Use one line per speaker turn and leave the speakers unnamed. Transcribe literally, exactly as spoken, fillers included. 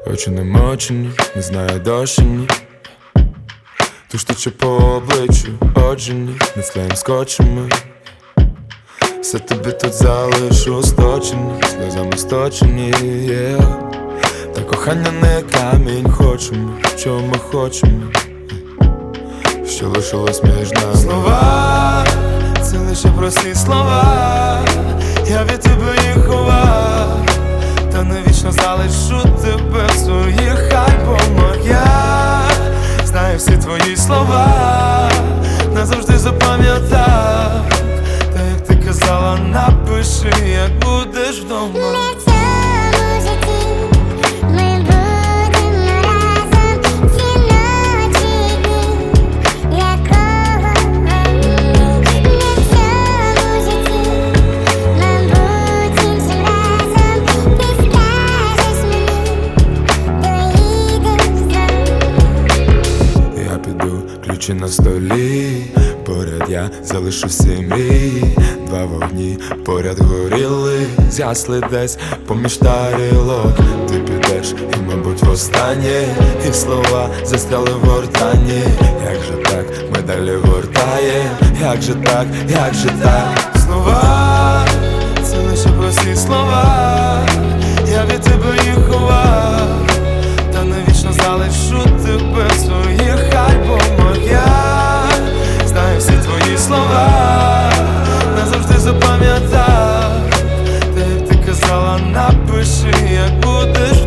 Очі намочені, не знаю досі ні. Туш тече по обличчю, оджені, не склеїм скотчами. Все тобі тут залишу сточені, сльозами сточені, yeah. Та кохання не камінь, хочемо, чого ми хочемо, що лишилось між нами. Слова, це лише прості слова, я від тебе їх ховав, та навічно залишу тебе в своїх альбомах. Я знаю всі твої слова, назавжди запам'ятав. Та як ти казала, напиши, як будеш вдома. Ключі на столі, поряд я залишу всі мрії. Два вогні поряд горіли, згасли десь поміж тарілок. Ти підеш і, мабуть, востаннє, і слова застряли в гортані. Як же так, ми далі гортаєм, як же так, як же так. Слова, це лише прості слова, я від тебе їх ховав, та навічно залишу тебе в своїх альбомах. Я знаю всі твої слова, назавжди запам'ятав. Та як ти казала, напиши, як будеш